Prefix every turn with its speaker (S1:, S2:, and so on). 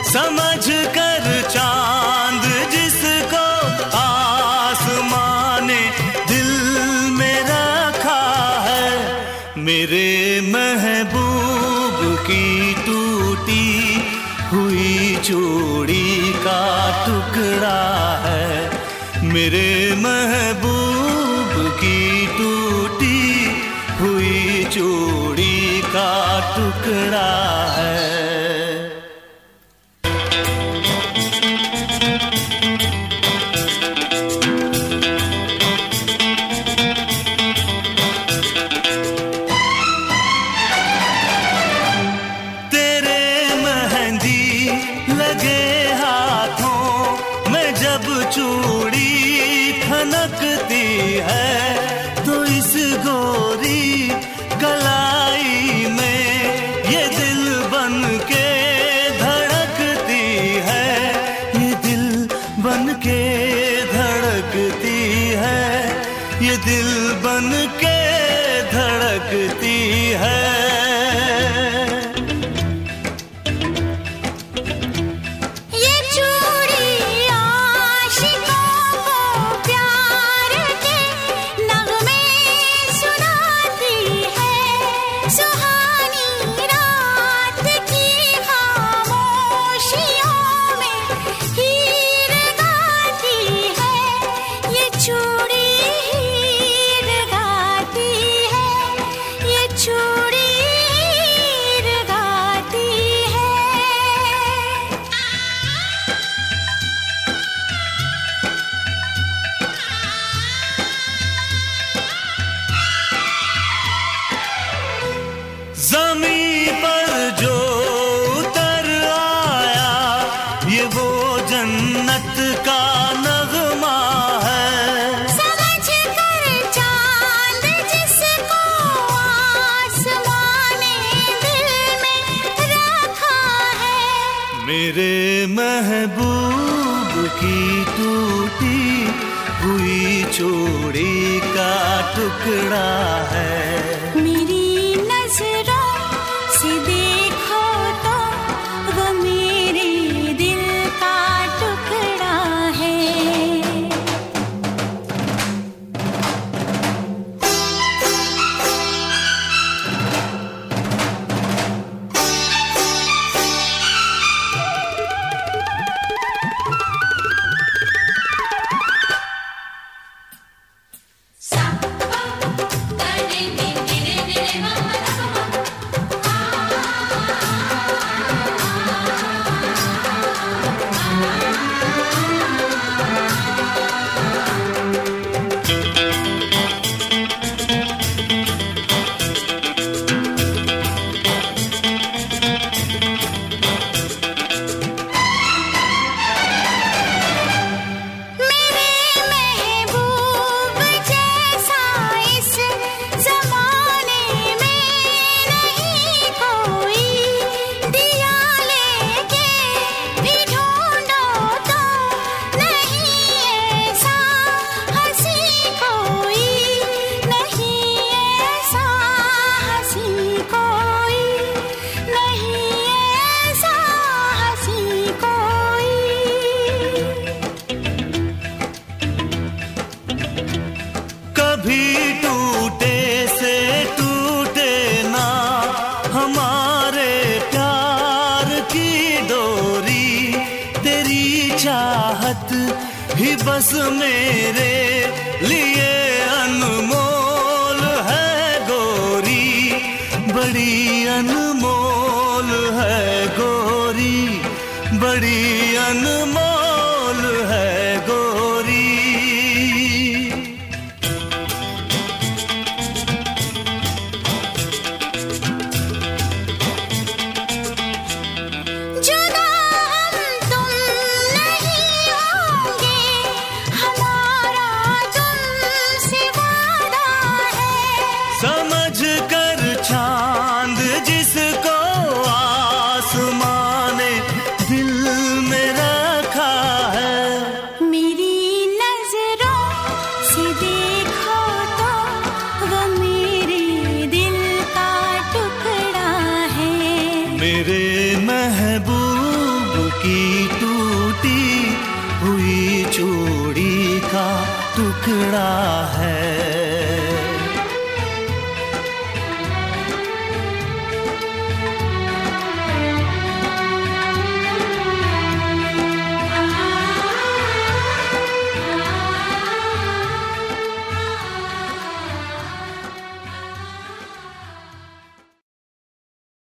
S1: समझ कर चांद जिसको आसमां ने दिल में रखा है, मेरे महबूब की टूटी हुई चूड़ी का टुकड़ा है, मेरे महबूब की टूटी हुई चूड़ी का टुकड़ा है। चूड़ी खनकती है तो इस गोरी कलाई में ये दिल बन के धड़कती है, ये दिल बन के धड़कती है, ये दिल बन के धड़कती है। ज़मीं पर जो उतर आया ये वो जन्नत का नगमा है,
S2: समझ कर चांद जिसको आसमां ने दिल में रखा है,
S1: मेरे महबूब की टूटी हुई चूड़ी का टुकड़ा है।
S2: मेरी नजरों से देखो तो वो मेरे दिल का टुकड़ा है।
S1: कभी टूटे से टूटे ना हमारे प्यार की डोरी, तेरी चाहत ही बस मेरे लिए अनमोल है गोरी, बड़ी अनमोल है गोरी, बड़ी अनमोल है गोरी। समझ कर चांद जिसको आसमां ने दिल में रखा है,
S2: मेरी
S1: की टूटी हुई चूड़ी का टुकड़ा है।